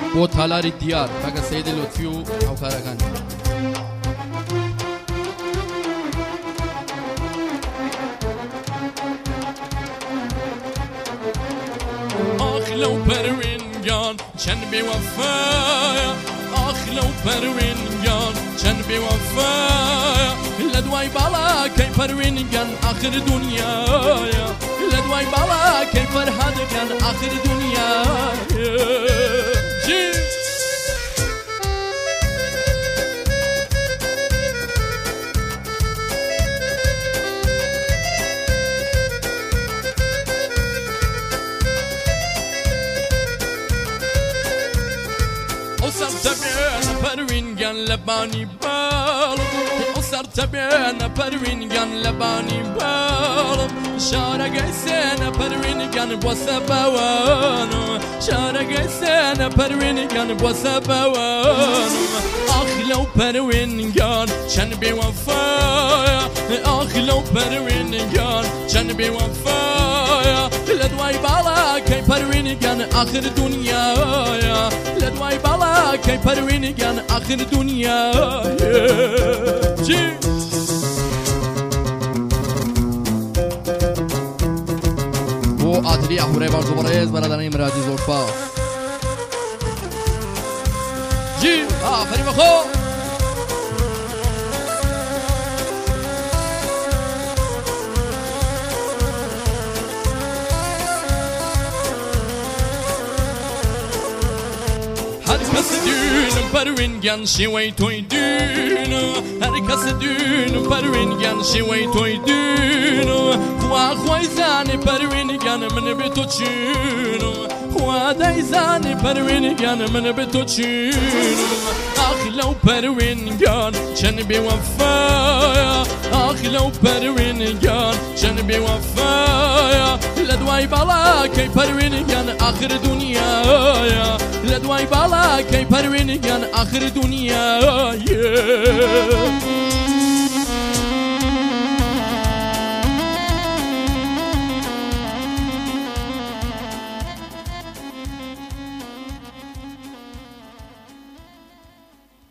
بۆ تالاری دیار کاکە سەیدی لوتفی و هاوکارەکانی. آخ لو پروینگان چند بی‌وفایا، آخ لو پروینگان چند بی‌وفایا، لدوای بالا کی پروینگان آخر دنیایا، لدوای بالا کی فرهادگان آخر دنیایا. سرتبين پروینگان لبانی بالم، سرتبين پروینگان لبانی بالم، شارگی سن پروینگان بوسبوانو، شارگی سن پروینگان بوسبوانو. آخ لو پروینگان چند بی‌وفایا، آخ لو پروینگان چند بی‌وفایا، لدوای بالا کی پروینگان آخر دنیایا، لدوای بالا کی پروینگان آخر دنیایا. بۆ ئاتری ئەحورەی بەڕز و بەڕێز بەرادەرانی مرادی زۆرپا. ئافەری بەخۆ. هر کس دونم پروینگان شوی توی دونو، هر کس دونم پروینگان شوی توی دونو، خوا خوای زنی پروینگان من به تو چونو، خوا دای زنی پروینگان من به تو چونو. آخ لو پروینگان چند بی‌وفایا، آخ لو پروینگان چند بی‌وفایا، لدوای بالا کی پروینگان آخر دنیایا، لدوای بالا کی پروینگان آخر دنیایا.